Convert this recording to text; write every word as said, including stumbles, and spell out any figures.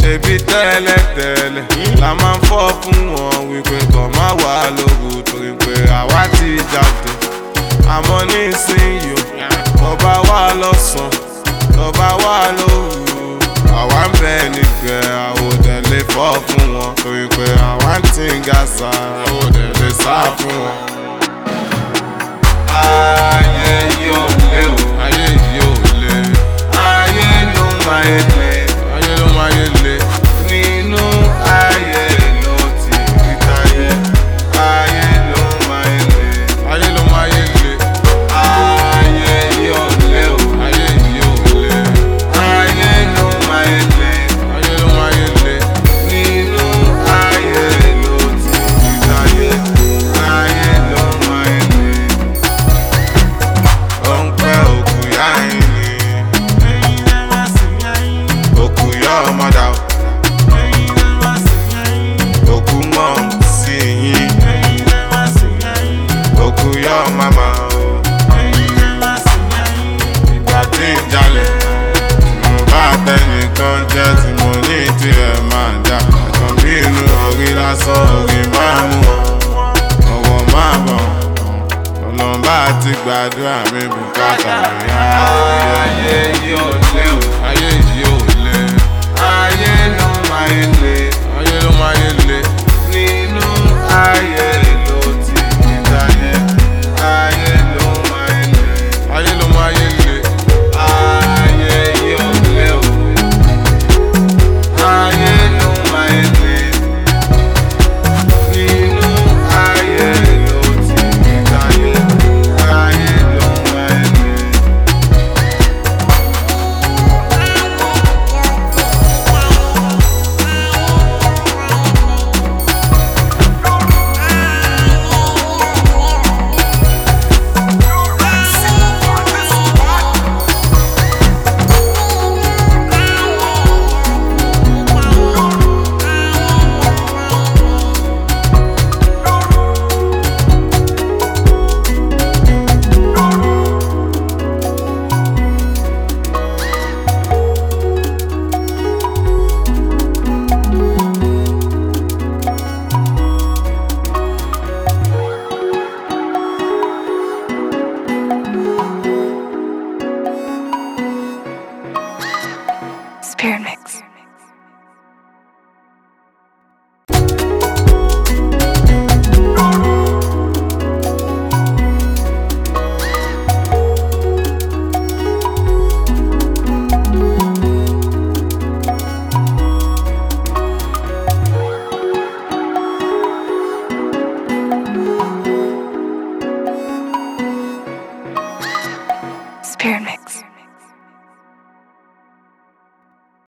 ṣebí tẹ́lẹ̀tẹ́lẹ̀ la máa ń fọ́ fún wọn wípé kàn má wà lóru torí pé àwa ti jáde. Àmọ́ nísìnyí tó bá wà lọ́sàn tó bá wà lóru àwa ń bẹ nígbẹ́ àwòdẹ̀ lè fọ́ fún wọn torí pé àwa ń tí ń ga sa àwòdẹ̀ lè sá fún wọn. Ayé yìí ò lé o, ayé yìí ò lé, ayé ló máa ń lé, ayé ló máa ń lé. Nínú ayé ló ti rí táyé, ayé ló máa ń lé, ayé ló máa ń lé. Ayé yìí ò lé o, ayé yìí ò lé, ayé ló máa ń lé, ayé ló máa ń lé. Nínú ayé ló ti rí táyé, ayé ló máa ń lé. Ó ń pẹ́ òkú yá ẹ̀yìn òkú yá ọmọdà òkú mọ̀ sí yín òkú yá màmá ìgbà tí ń jalè mo bá tẹnìkan jẹ́ tí mo ní tirẹ̀ máa jà àkàn bí inú orí lásán orí máa mú ọwọ́ máa bọ̀ ọlọ́mbà ti gbàdúrà mi bùkátà mi. Ayé yìí ò lé o, ayé yìí ò lé, ayé ló máa ń lé, ayé ló máa ń lé. Nínú ayé ló ti rí táyé, ayé ló máa ń lé, ayé ló máa ń lé. Ayé yìí ò lé o, ayé ló máa ń lé. Nínú ayé ló ti rí táyé, ayé ló máa ń lé. Spirit Mix.